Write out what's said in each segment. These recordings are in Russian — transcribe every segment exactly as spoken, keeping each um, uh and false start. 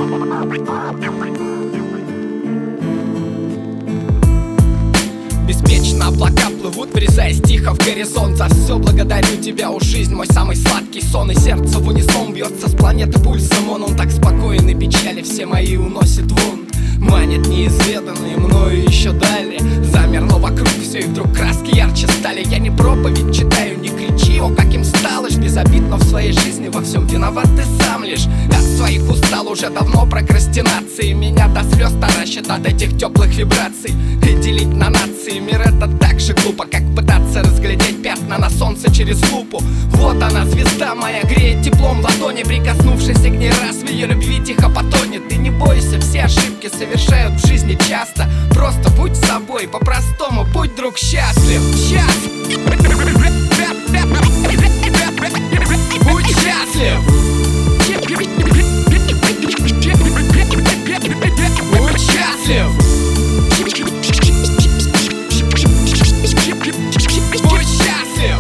Беспечно облака плывут, врезаясь тихо в горизонт. За все благодарю тебя, о жизнь, мой самый сладкий сон. И сердце в унисон бьется с планеты пульсом. Он, он так спокоен, и печали все мои уносит вон. Манит неизведанные мною еще далее. Замерло вокруг все, и вдруг краски ярче стали. Я не проповедь читаю, не кричи, о, каким стал лишь безобидно в своей жизни. Во всем виноват ты сам лишь. От своих устал уже давно прокрастинации. Меня до слез таращит от этих теплых вибраций. И делить на нации мир — это так же глупо, как пытаться разглядеть пятна на солнце через лупу. Вот она, звезда моя, греет теплом ладони. Прикоснувшись к ней раз, в ее любви тихо потонет. Ты не бойся, все ошибки совершают в жизни часто. Просто будь собой, по-простому, будь, друг, счастлив. Счастлив. Будь счастлив. Будь счастлив. Будь счастлив.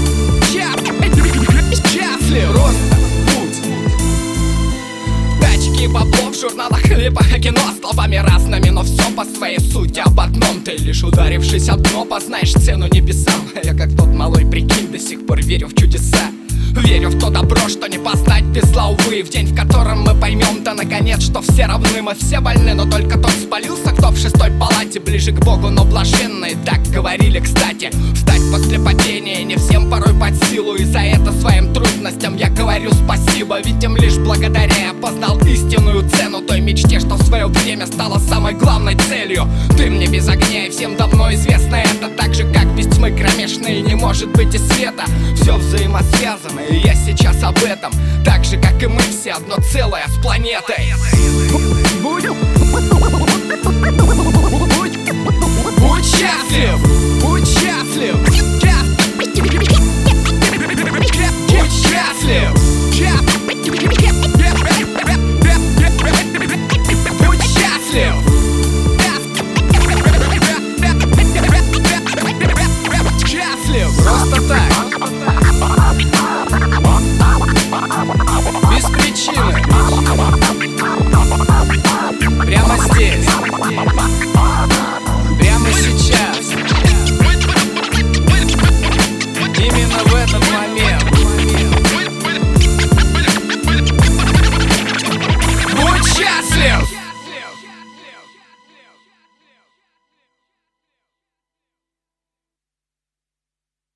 Счастлив. Просто будь. Тачки, бабло в журналах, либо кино словами разными, но все по своей сути об одном. Ты лишь ударившись о дно, познаешь цену небесам. Я как тот малой, прикинь, до сих пор верю в чудеса. Верю в то добро, что не познать без зла, увы. В день, в котором мы поймем, да наконец, что все равны. Мы все больны, но только тот спалился, кто в шестой палате, ближе к Богу, но блаженные. Так говорили, кстати. Встать после падения не всем порой под силу, и за это своим трудностям я говорю спасибо. Ведь им лишь благодаря я познал истинную цену той мечте, что в свое время стала самой главной целью. Ты мне без огня, и всем давно известно это. Так же, как без тьмы кромешной не может быть и света. Все взаимосвязано, и я сейчас об этом. Так же, как и мы все, одно целое с планетой.